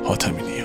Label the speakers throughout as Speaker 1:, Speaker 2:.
Speaker 1: حاتمی‌نیا.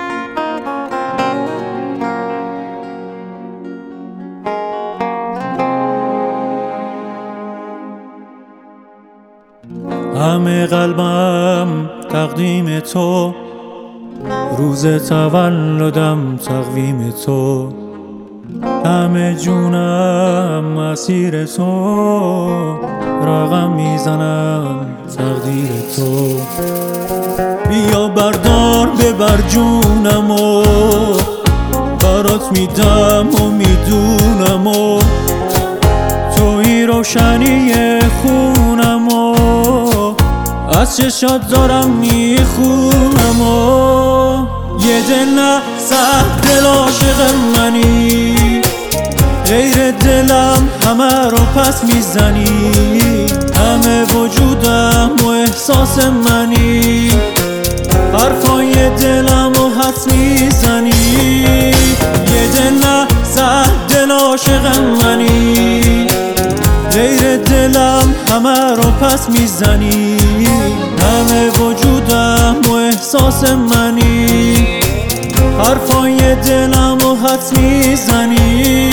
Speaker 2: همه قلبم تقدیم تو، روز تولدم تقویم تو، همه جونم مسیر تو، رقم میزنم تقدیر تو. بیا بردار ببر جونم و برات میدم و میدونم و توی روشنی خونم و از چشات دارم میخونم و یه دل نه 100 دل عاشق منی، غیر دلم همه رو پس میزنی، همه وجودم و احساس منی، حرفای دلم و حدس میزنی. یه دل نه 100 دل عاشق منی، غیر دلم همه رو پس میزنی، همه وجودم و احساس منی، حرفای دلم و حدس میزنی.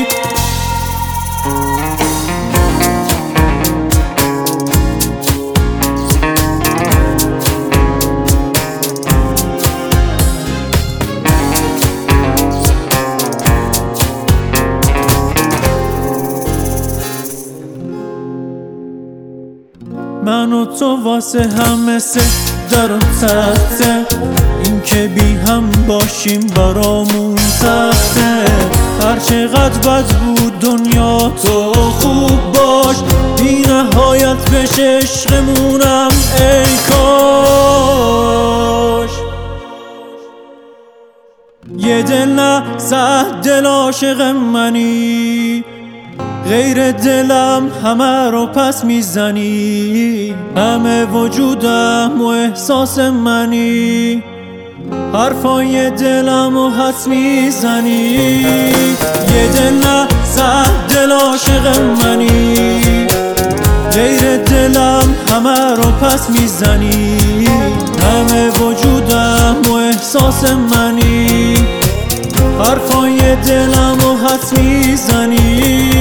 Speaker 2: من و تو واسه هم مثل در و تخته، این که بی هم باشیم برامون سخته، هر چقدر بد بود دنیا تو خوب باش، بی نهایت بش عشقمونم ای کاش. یه دل نه 100 دل عاشق منی، غیر دلم همه رو پس میزنی، همه وجودم و احساس منی، حرفای دلم و حدس میزنی. یه دل نه 100 دل عاشق منی، غیر دلم همه رو پس میزنی، همه وجودم و احساس منی، حرفای دلم و حدس میزنی.